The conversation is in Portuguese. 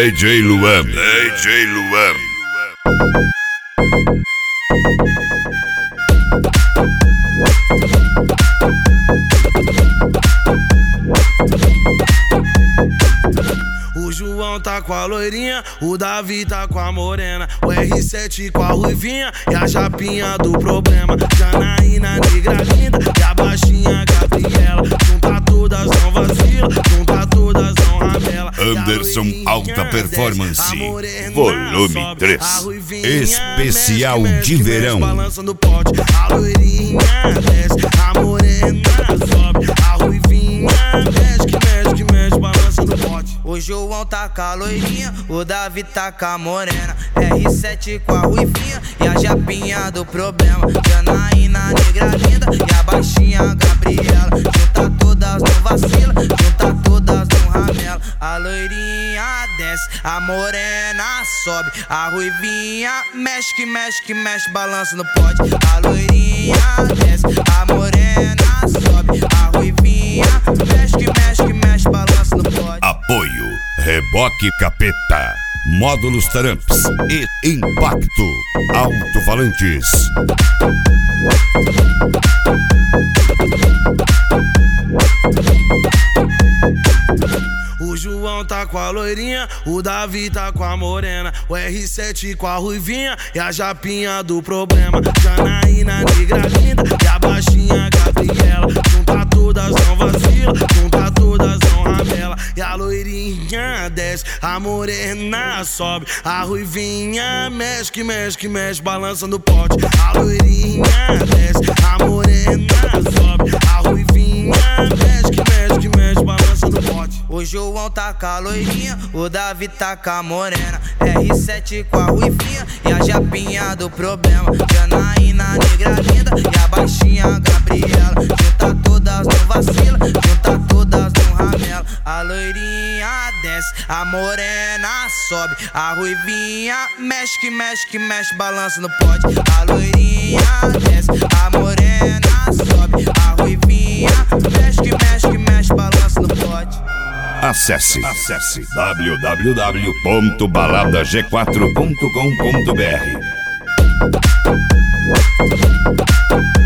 DJ Luan. DJ Luan. O João tá com a loirinha, o Davi tá com a morena, o R7 com a ruivinha e a japinha do problema. Janaína, negra linda e a baixinha Gabriela. Junta todas, não vacila, junta todas, não ramela. Anderson Alta Performance, volume 3, especial de verão. Balançando pote, a loirinha desce, a morena sobe, a ruivinha mexe, balançando pote. O João tá com a loirinha, o Davi tá com a morena, R7 com a ruivinha e a japinha do problema. Janaína, negra linda e a baixinha Gabriela. Junta todas, não vacila, junta todas, não ramela. A loirinha desce, a morena sobe, a ruivinha mexe, balança no pote. A loirinha desce, a morena sobe, a ruivinha mexe, balança no pote. Apoio Reboque Capeta, Módulos Tramps e Impacto Alto-Falantes. O João tá com a loirinha, o Davi tá com a morena, o R7 com a ruivinha e a japinha do problema. Janaína, negra linda e a baixinha Gabriela. Junta todas, não vacila, junta todas, não ramela. E a loirinha desce, a morena sobe, a ruivinha mexe, balança no pote. A loirinha desce, a morena sobe, a ruivinha mexe, balança no pote. O João tá com a loirinha, o Davi tá com a morena, R7 com a ruivinha e a japinha do problema. Janaína, negra linda e a baixinha Gabriela. Junta todas, não vacila, junta todas, não ramela. A loirinha desce, a morena sobe, a ruivinha mexe, balança no pote. A loirinha desce, a morena sobe, a ruivinha mexe, balança no pote. Acesse www.baladag4.com.br.